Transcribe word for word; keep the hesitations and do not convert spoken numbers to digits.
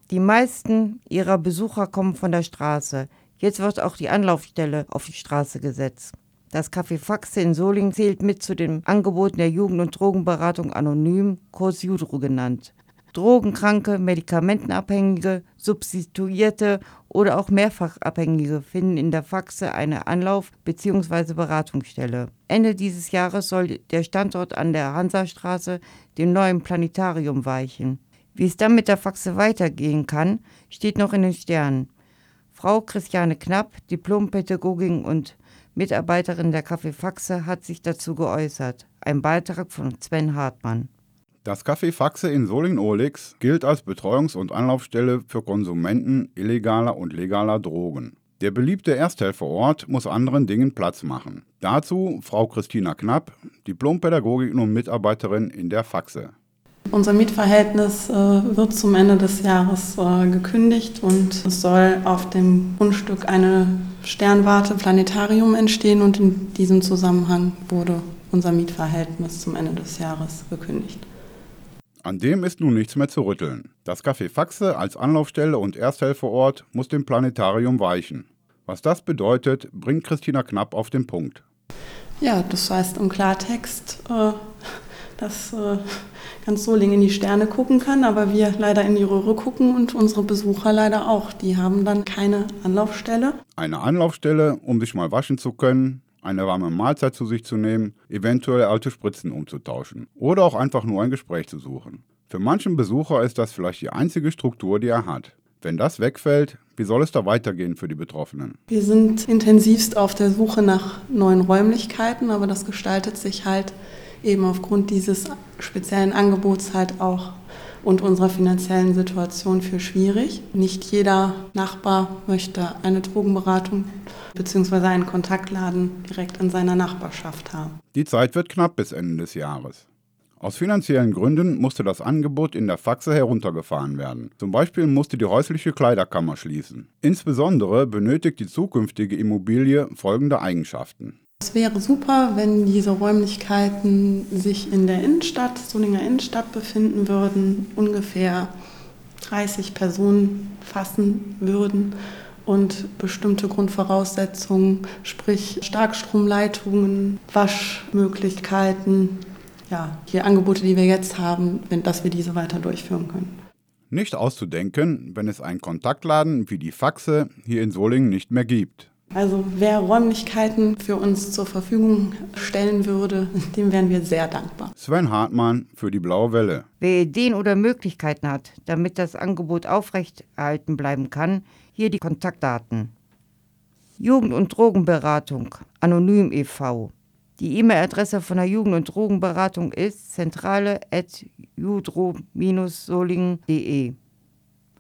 Die meisten ihrer Besucher kommen von der Straße. Jetzt wird auch die Anlaufstelle auf die Straße gesetzt. Das Café Faxe in Solingen zählt mit zu den Angeboten der Jugend- und Drogenberatung anonym, kurz JUDRO genannt. Drogenkranke, Medikamentenabhängige, Substituierte oder auch Mehrfachabhängige finden in der Faxe eine Anlauf- bzw. Beratungsstelle. Ende dieses Jahres soll der Standort an der Hansastraße dem neuen Planetarium weichen. Wie es dann mit der Faxe weitergehen kann, steht noch in den Sternen. Frau Christiane Knapp, Diplompädagogin und Mitarbeiterin der Café Faxe, hat sich dazu geäußert. Ein Beitrag von Sven Hartmann. Das Café Faxe in Solingen-Ohlix gilt als Betreuungs- und Anlaufstelle für Konsumenten illegaler und legaler Drogen. Der beliebte Ersthelferort muss anderen Dingen Platz machen. Dazu Frau Christina Knapp, Diplompädagogin und Mitarbeiterin in der Faxe. Unser Mietverhältnis äh, wird zum Ende des Jahres äh, gekündigt und es soll auf dem Grundstück eine Sternwarte Planetarium entstehen und in diesem Zusammenhang wurde unser Mietverhältnis zum Ende des Jahres gekündigt. An dem ist nun nichts mehr zu rütteln. Das Café Faxe als Anlaufstelle und Ersthelferort muss dem Planetarium weichen. Was das bedeutet, bringt Christina Knapp auf den Punkt. Ja, das heißt im Klartext, äh, dass äh, ganz Solingen in die Sterne gucken kann, aber wir leider in die Röhre gucken und unsere Besucher leider auch. Die haben dann keine Anlaufstelle. Eine Anlaufstelle, um sich mal waschen zu können, eine warme Mahlzeit zu sich zu nehmen, eventuell alte Spritzen umzutauschen oder auch einfach nur ein Gespräch zu suchen. Für manchen Besucher ist das vielleicht die einzige Struktur, die er hat. Wenn das wegfällt, wie soll es da weitergehen für die Betroffenen? Wir sind intensivst auf der Suche nach neuen Räumlichkeiten, aber das gestaltet sich halt eben aufgrund dieses speziellen Angebots halt auch und unserer finanziellen Situation für schwierig. Nicht jeder Nachbar möchte eine Drogenberatung bzw. einen Kontaktladen direkt in seiner Nachbarschaft haben. Die Zeit wird knapp bis Ende des Jahres. Aus finanziellen Gründen musste das Angebot in der Faxe heruntergefahren werden. Zum Beispiel musste die häusliche Kleiderkammer schließen. Insbesondere benötigt die zukünftige Immobilie folgende Eigenschaften. Es wäre super, wenn diese Räumlichkeiten sich in der Innenstadt, Solinger Innenstadt befinden würden, ungefähr dreißig Personen fassen würden und bestimmte Grundvoraussetzungen, sprich Starkstromleitungen, Waschmöglichkeiten, ja, die Angebote, die wir jetzt haben, dass wir diese weiter durchführen können. Nicht auszudenken, wenn es einen Kontaktladen wie die Faxe hier in Solingen nicht mehr gibt. Also wer Räumlichkeiten für uns zur Verfügung stellen würde, dem wären wir sehr dankbar. Sven Hartmann für die Blaue Welle. Wer Ideen oder Möglichkeiten hat, damit das Angebot aufrechterhalten bleiben kann, hier die Kontaktdaten. Jugend- und Drogenberatung, Anonym e V Die E-Mail-Adresse von der Jugend- und Drogenberatung ist zentrale at judro Bindestrich solingen punkt de.